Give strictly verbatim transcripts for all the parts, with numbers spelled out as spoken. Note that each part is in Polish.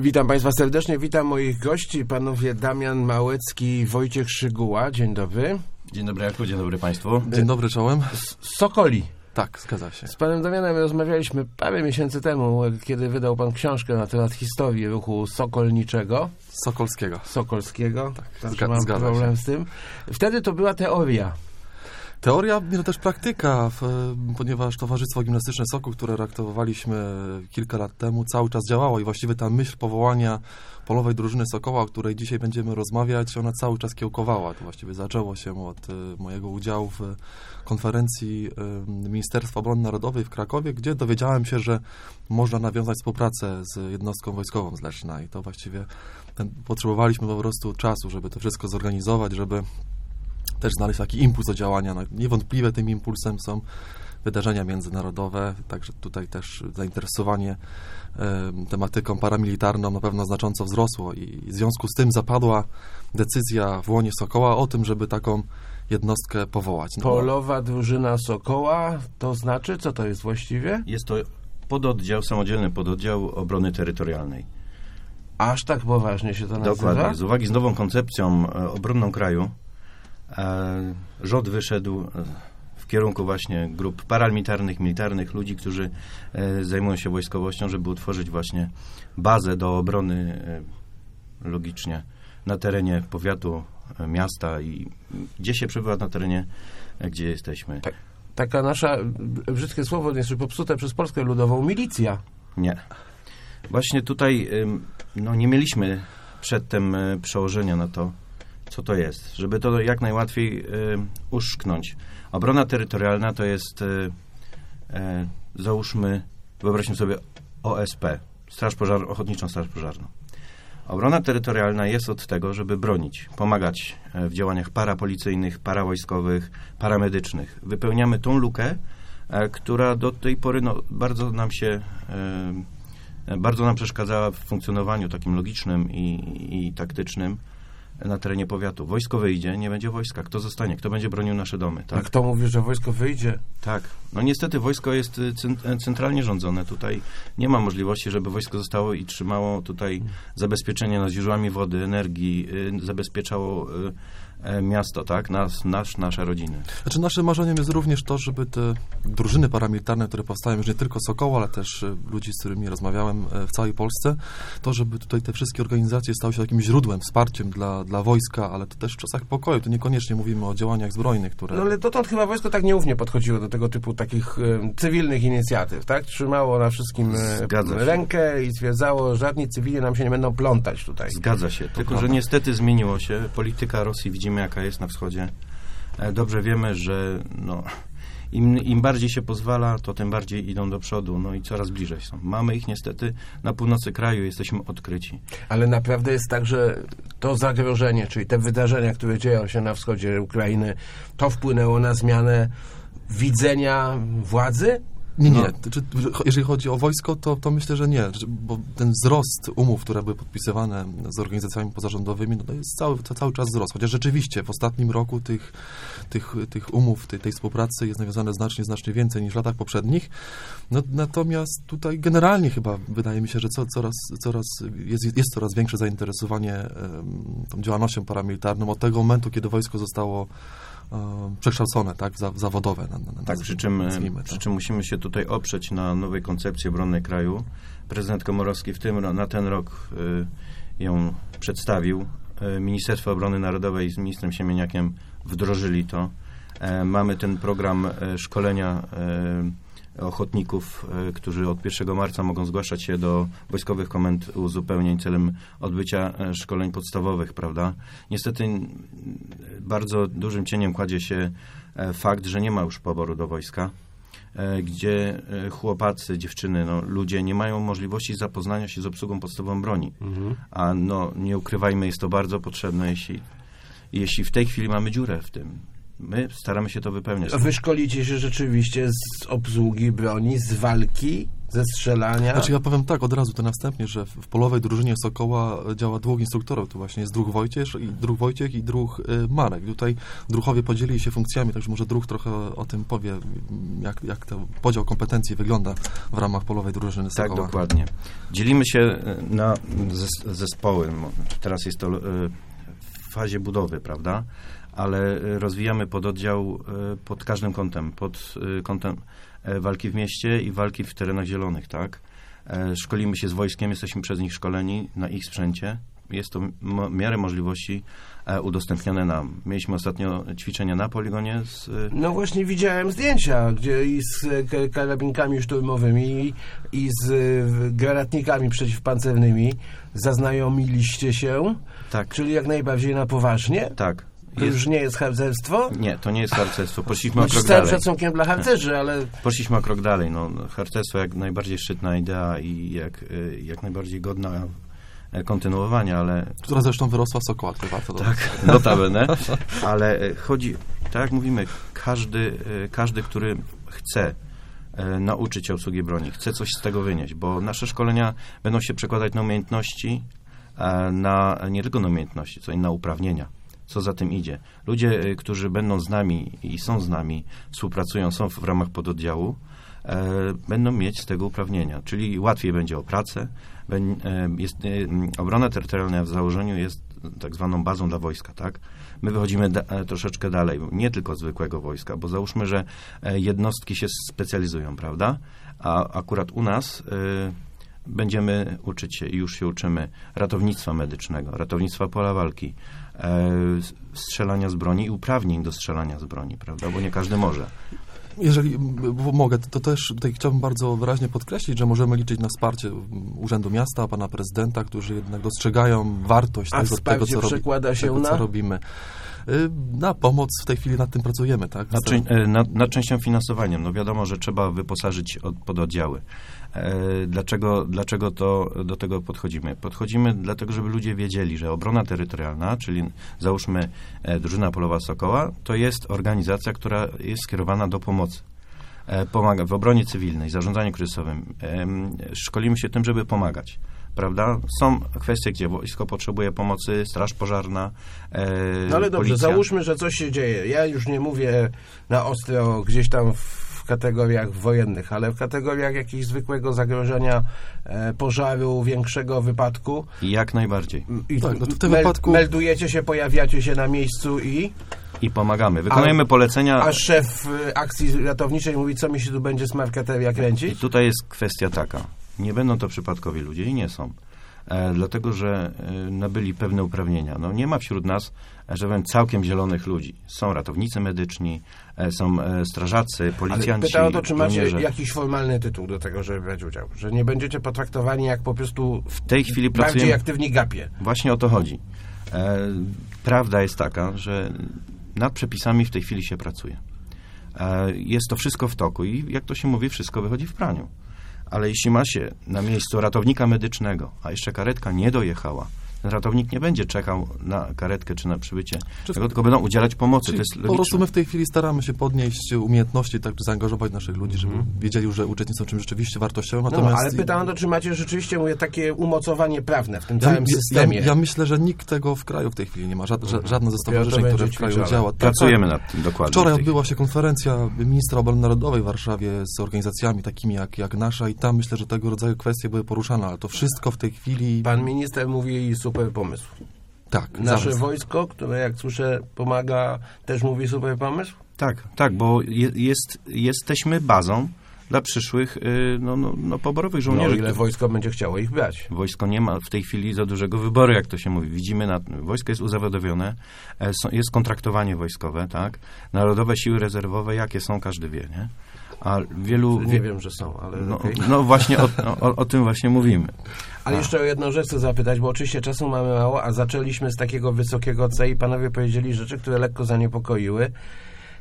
Witam Państwa serdecznie, witam moich gości, panowie Damian Małecki i Wojciech Szyguła. Dzień dobry. Dzień dobry Jarku, dzień dobry Państwu. Dzień dobry, czołem. Z Sokoli. Tak, zgadza się. Z panem Damianem rozmawialiśmy parę miesięcy temu, kiedy wydał pan książkę na temat historii ruchu sokolniczego. Sokolskiego. Sokolskiego. Tak, Także zga- mam zgadza problem się. z tym. Wtedy to była teoria. Teoria, no też praktyka, w, ponieważ Towarzystwo Gimnastyczne Sokół, które reaktywowaliśmy kilka lat temu, cały czas działało i właściwie ta myśl powołania polowej drużyny Sokoła, o której dzisiaj będziemy rozmawiać, ona cały czas kiełkowała. To właściwie zaczęło się od y, mojego udziału w konferencji y, Ministerstwa Obrony Narodowej w Krakowie, gdzie dowiedziałem się, że można nawiązać współpracę z jednostką wojskową z Leszna i to właściwie ten, potrzebowaliśmy po prostu czasu, żeby to wszystko zorganizować, żeby też znaleźć taki impuls do działania. No, niewątpliwie tym impulsem są wydarzenia międzynarodowe, także tutaj też zainteresowanie e, tematyką paramilitarną na pewno znacząco wzrosło i w związku z tym zapadła decyzja w łonie Sokoła o tym, żeby taką jednostkę powołać. No, Polowa drużyna Sokoła, to znaczy, co to jest właściwie? Jest to pododdział, samodzielny pododdział obrony terytorialnej. Aż tak poważnie się to nazywa? Dokładnie. Z uwagi z nową koncepcją e, obronną kraju, e, rząd wyszedł e, w kierunku właśnie grup paramilitarnych, militarnych, ludzi, którzy e, zajmują się wojskowością, żeby utworzyć właśnie bazę do obrony e, logicznie na terenie powiatu, e, miasta i gdzie się przebywa na terenie, e, gdzie jesteśmy. Tak, taka nasza, brzydkie słowo, jest już popsute przez Polskę Ludową, milicja. Nie. Właśnie tutaj no, nie mieliśmy przedtem e, przełożenia na to, co to jest, żeby to jak najłatwiej e, uszczknąć. Obrona terytorialna to jest, e, e, załóżmy, wyobraźmy sobie O S P, Straż Pożarną, Ochotniczą Straż Pożarną. Obrona terytorialna jest od tego, żeby bronić, pomagać w działaniach parapolicyjnych, parawojskowych, paramedycznych. Wypełniamy tą lukę, e, która do tej pory no, bardzo nam się e, bardzo nam przeszkadzała w funkcjonowaniu takim logicznym i, i taktycznym na terenie powiatu. Wojsko wyjdzie, nie będzie wojska. Kto zostanie? Kto będzie bronił nasze domy? Tak? A kto mówi, że wojsko wyjdzie? Tak. No niestety wojsko jest centralnie rządzone. Tutaj nie ma możliwości, żeby wojsko zostało i trzymało tutaj zabezpieczenie nad źródłami wody, energii, zabezpieczało miasto, tak? Nas, nasz, nasze rodziny. Znaczy naszym marzeniem jest również to, żeby te drużyny paramilitarne, które powstają już nie tylko Sokoła, ale też ludzi, z którymi rozmawiałem w całej Polsce, to żeby tutaj te wszystkie organizacje stały się takim źródłem, wsparciem dla, dla wojska, ale to też w czasach pokoju. To niekoniecznie mówimy o działaniach zbrojnych, które... No ale dotąd chyba wojsko tak nieufnie podchodziło do tego typu takich e, cywilnych inicjatyw, tak? Trzymało na wszystkim e, rękę i stwierdzało, żadni cywili nam się nie będą plątać tutaj. Zgadza się. Tylko, prawda, że niestety zmieniło się. Polityka Rosji, widzimy jaka jest na wschodzie. Dobrze wiemy, że no, im, im bardziej się pozwala, to tym bardziej idą do przodu, no i coraz bliżej są. Mamy ich niestety na północy kraju, jesteśmy odkryci. Ale naprawdę jest tak, że to zagrożenie, czyli te wydarzenia, które dzieją się na wschodzie Ukrainy, to wpłynęło na zmianę widzenia władzy? Nie, nie. No. Czy, jeżeli chodzi o wojsko, to, to myślę, że nie. Bo ten wzrost umów, które były podpisywane z organizacjami pozarządowymi, no to jest cały, to cały czas wzrost. Chociaż rzeczywiście w ostatnim roku tych, tych, tych umów, tej, tej współpracy jest nawiązane znacznie, znacznie więcej niż w latach poprzednich. No, natomiast tutaj generalnie chyba wydaje mi się, że co, coraz, coraz jest, jest coraz większe zainteresowanie um, tą działalnością paramilitarną od tego momentu, kiedy wojsko zostało przekształcone, tak, za, zawodowe. Na, na, tak, przy czym, przy czym musimy się tutaj oprzeć na nowej koncepcji obronnej kraju. Prezydent Komorowski w tym, na ten rok y, ją przedstawił. Y, Ministerstwo Obrony Narodowej z ministrem Siemieniakiem wdrożyli to. Y, mamy ten program y, szkolenia y, ochotników, y, którzy od pierwszego marca mogą zgłaszać się do wojskowych komend uzupełnień celem odbycia y, szkoleń podstawowych, prawda? Niestety y, bardzo dużym cieniem kładzie się y, fakt, że nie ma już poboru do wojska, y, gdzie y, chłopacy, dziewczyny, no, ludzie nie mają możliwości zapoznania się z obsługą podstawową broni. Mhm. A no, nie ukrywajmy, jest to bardzo potrzebne, jeśli, jeśli w tej chwili mamy dziurę w tym. My staramy się to wypełniać. Wy szkolicie się rzeczywiście z obsługi broni, z walki, ze strzelania? Znaczy ja powiem tak od razu, to następnie, że w, w polowej drużynie Sokoła działa dwóch instruktorów. Tu właśnie jest druh Wojciech i druh Wojciech i druh y, Marek. Tutaj druhowie podzielili się funkcjami, także może druh trochę o tym powie, jak, jak ten podział kompetencji wygląda w ramach polowej drużyny Sokoła. Tak, dokładnie. Dzielimy się na zes- zespoły. Teraz jest to y, w fazie budowy, prawda? Ale rozwijamy pododdział y, pod każdym kątem. Pod y, kątem y, walki w mieście i walki w terenach zielonych, tak? E, szkolimy się z wojskiem, jesteśmy przez nich szkoleni na ich sprzęcie. Jest to w miarę możliwości e, udostępnione nam. Mieliśmy ostatnio ćwiczenia na poligonie. Z, no właśnie widziałem zdjęcia, gdzie i z k- karabinkami szturmowymi i, i z y, granatnikami przeciwpancernymi zaznajomiliście się, tak. Czyli jak najbardziej na poważnie? Tak. To już nie jest harcerstwo? Nie, to nie jest harcerstwo. Poszliśmy o Znaczy, krok z całym dalej. szacunkiem dla harcerzy, ale... Poszliśmy o krok dalej. No, harcerstwo jak najbardziej szczytna idea i jak, jak najbardziej godna kontynuowania, ale... Która zresztą wyrosła z Sokoła, to warto dodać. Tak, notabene. Ale chodzi, tak jak mówimy, każdy, każdy, który chce nauczyć się obsługi broni, chce coś z tego wynieść, bo nasze szkolenia będą się przekładać na umiejętności, na, nie tylko na umiejętności, co i na uprawnienia. Co za tym idzie. Ludzie, którzy będą z nami i są z nami, współpracują, są w ramach pododdziału, e, będą mieć z tego uprawnienia. Czyli łatwiej będzie o pracę. Bę, e, jest, e, obrona terytorialna w założeniu jest tak zwaną bazą dla wojska, tak? My wychodzimy da, e, troszeczkę dalej, nie tylko zwykłego wojska, bo załóżmy, że e, jednostki się specjalizują, prawda? A akurat u nas e, będziemy uczyć się i już się uczymy ratownictwa medycznego, ratownictwa pola walki, e, strzelania z broni i uprawnień do strzelania z broni, prawda? Bo nie każdy może. Jeżeli bo mogę, to też tutaj chciałbym bardzo wyraźnie podkreślić, że możemy liczyć na wsparcie Urzędu Miasta, pana prezydenta, którzy jednak dostrzegają wartość A tego, tego, co, robi, przekłada się tego na... co robimy. Na pomoc w tej chwili nad tym pracujemy, tak? Nad, czę- nad, nad częścią finansowaniem. No wiadomo, że trzeba wyposażyć od, pododdziały. E, dlaczego, dlaczego to, do tego podchodzimy? Podchodzimy dlatego, żeby ludzie wiedzieli, że obrona terytorialna, czyli załóżmy e, drużyna polowa Sokoła, to jest organizacja, która jest skierowana do pomocy. E, pomaga w obronie cywilnej, zarządzaniu kryzysowym. E, szkolimy się tym, żeby pomagać. Prawda? Są kwestie, gdzie wojsko potrzebuje pomocy, straż pożarna, e, No ale dobrze, policja. Załóżmy, że coś się dzieje. Ja już nie mówię na ostro gdzieś tam w kategoriach wojennych, ale w kategoriach jakiegoś zwykłego zagrożenia, e, pożaru, większego wypadku. Jak najbardziej. I tak, no w tym mel- wypadku... meldujecie się, pojawiacie się na miejscu i... I pomagamy. Wykonujemy a, polecenia. A szef y, akcji ratowniczej mówi, co mi się tu będzie z marketeria kręcić? I tutaj jest kwestia taka. Nie będą to przypadkowi ludzie i nie są. E, dlatego, że e, nabyli pewne uprawnienia. No, nie ma wśród nas, e, że powiem, całkiem zielonych ludzi. Są ratownicy medyczni, e, są e, strażacy, policjanci, ale pytam o to, czy macie żołnierze. jakiś formalny tytuł do tego, żeby brać udział. Że nie będziecie potraktowani jak po prostu w tej chwili bardziej pracujemy. aktywni gapie. Właśnie o to chodzi. E, prawda jest taka, że nad przepisami w tej chwili się pracuje. E, jest to wszystko w toku i jak to się mówi, wszystko wychodzi w praniu. Ale jeśli ma się na miejscu ratownika medycznego, a jeszcze karetka nie dojechała, ten ratownik nie będzie czekał na karetkę czy na przybycie, Czy- tego, tylko będą udzielać pomocy. To jest Po prostu logiczne. my w tej chwili staramy się podnieść umiejętności, tak, zaangażować naszych ludzi, żeby wiedzieli, że uczestnicy są czymś rzeczywiście wartościowym. No, Natomiast ale pytam o to, czy macie rzeczywiście, mówię, takie umocowanie prawne w tym ja, całym ja, systemie. ja, ja myślę, że nikt tego w kraju w tej chwili nie ma. Żad, ża- żadne ze Dopiero to stowarzyszeń, które będzie w kraju ćwiczone. działa. Tak, Pracujemy nad tym dokładnie. Wczoraj w tej odbyła się konferencja ministra obrony narodowej w Warszawie z organizacjami takimi jak, jak nasza i tam myślę, że tego rodzaju kwestie były poruszane, ale to wszystko w tej chwili... Pan minister mówi super pomysł. Tak, Nasze zaraz. wojsko, które jak słyszę pomaga, też mówi super pomysł? Tak, tak, bo je, jest, jesteśmy bazą dla przyszłych y, no, no, no, poborowych No, żołnierzy. ile wojsko będzie chciało ich brać. Wojsko nie ma w tej chwili za dużego wyboru, jak to się mówi. Widzimy, na, wojsko jest uzawodowione, e, są, jest kontraktowanie wojskowe, tak? Narodowe siły rezerwowe, jakie są, każdy wie, nie? A wielu... Nie wiem, że są, ale No, okej. no właśnie o, o, o tym właśnie mówimy. Ale A. jeszcze o jedną rzecz chcę zapytać, bo oczywiście czasu mamy mało, a zaczęliśmy z takiego wysokiego C i panowie powiedzieli rzeczy, które lekko zaniepokoiły.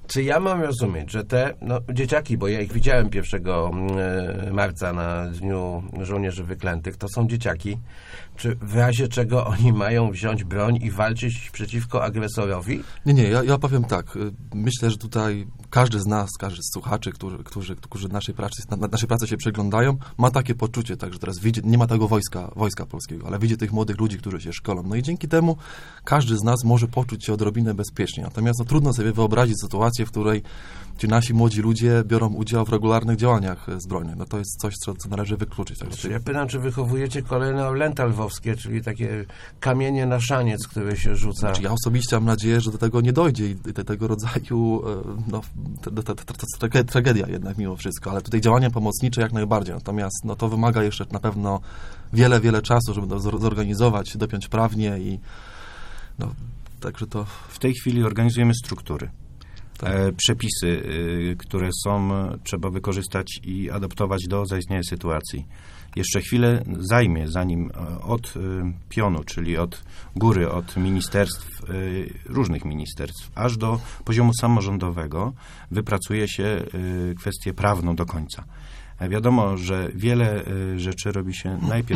Czy ja mam rozumieć, że te no, dzieciaki, bo ja ich widziałem pierwszego marca na Dniu Żołnierzy Wyklętych, to są dzieciaki, czy w razie czego oni mają wziąć broń i walczyć przeciwko agresorowi? Nie, nie, ja, ja powiem tak. Myślę, że tutaj każdy z nas, każdy z słuchaczy, którzy, którzy, którzy naszej, pracy, na, naszej pracy się przyglądają, ma takie poczucie, tak, że teraz widzi, nie ma tego wojska, wojska polskiego, ale widzi tych młodych ludzi, którzy się szkolą. No i dzięki temu każdy z nas może poczuć się odrobinę bezpiecznie. Natomiast no, trudno sobie wyobrazić sytuację, w której ci nasi młodzi ludzie biorą udział w regularnych działaniach zbrojnych. No to jest coś, co, co należy wykluczyć. Tak? Znaczy, ja pytam, czy wychowujecie kolejne orlęta lwowskie, czyli takie kamienie na szaniec, które się rzuca. Znaczy, ja osobiście mam nadzieję, że do tego nie dojdzie i te, tego rodzaju no, to, to, to, to, to tragedia jednak mimo wszystko, ale tutaj działania pomocnicze jak najbardziej. Natomiast no, to wymaga jeszcze na pewno wiele, wiele czasu, żeby to zorganizować, dopiąć prawnie i no, także to... W tej chwili organizujemy struktury. Tak. E, przepisy, y, które są, trzeba wykorzystać i adaptować do zaistniałej sytuacji. Jeszcze chwilę zajmie, zanim od y, pionu, czyli od góry, od ministerstw, y, różnych ministerstw, aż do poziomu samorządowego wypracuje się y, kwestię prawną do końca. E, wiadomo, że wiele y, rzeczy robi się najpierw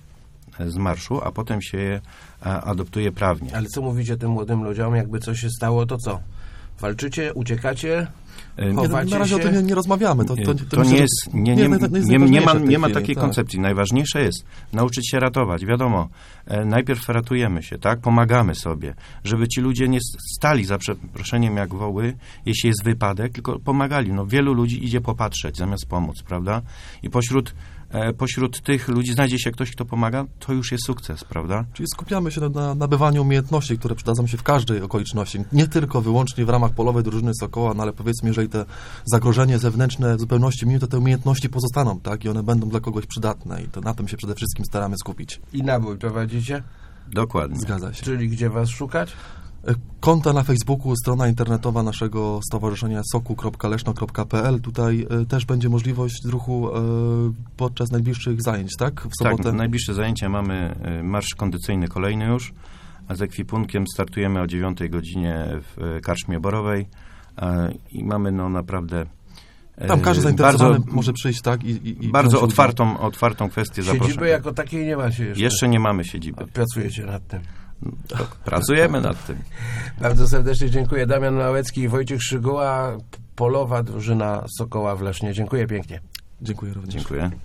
z marszu, a potem się je a, adoptuje prawnie. Ale co mówicie tym młodym ludziom, jakby coś się stało, to co? Walczycie, uciekacie? Nie, na razie się? o tym nie, nie rozmawiamy. To, to, to, to myślę, nie jest, nie, nie, nie, nie, nie ma, nie ma takiej tak. koncepcji. Najważniejsze jest nauczyć się ratować. Wiadomo, e, najpierw ratujemy się, tak? Pomagamy sobie, żeby ci ludzie nie stali za przeproszeniem jak woły, jeśli jest wypadek, tylko pomagali. No, wielu ludzi idzie popatrzeć zamiast pomóc, prawda? I pośród e, pośród tych ludzi znajdzie się ktoś, kto pomaga, to już jest sukces, prawda? Czyli skupiamy się na, na nabywaniu umiejętności, które przydadzą się w każdej okoliczności. Nie tylko wyłącznie w ramach polowej drużyny Sokoła, no ale powiedzmy, jeżeli te zagrożenie zewnętrzne w zupełności minie, to te umiejętności pozostaną, tak? I one będą dla kogoś przydatne i to na tym się przede wszystkim staramy skupić. I nabój prowadzicie? Dokładnie. Zgadza się. Czyli gdzie was szukać? Konta na Facebooku, strona internetowa naszego stowarzyszenia soku kropka leszno kropka p l. Tutaj y, też będzie możliwość ruchu y, podczas najbliższych zajęć, tak? W sobotę. Tak, najbliższe zajęcia mamy y, marsz kondycyjny kolejny już, a z ekwipunkiem startujemy o dziewiątej godzinie w y, Karczmie Borowej y, i mamy no naprawdę y, tam każdy zainteresowany bardzo, może przyjść, tak? I, i, i bardzo otwartą, otwartą kwestię zaproszenia. Siedziby jako takiej nie macie jeszcze? Jeszcze nie mamy siedziby. A pracujecie nad tym? Pracujemy nad tym. Bardzo serdecznie dziękuję. Damian Małecki i Wojciech Szyguła, polowa drużyna Sokoła w Lesznie. Dziękuję pięknie. Dziękuję również. Dziękuję.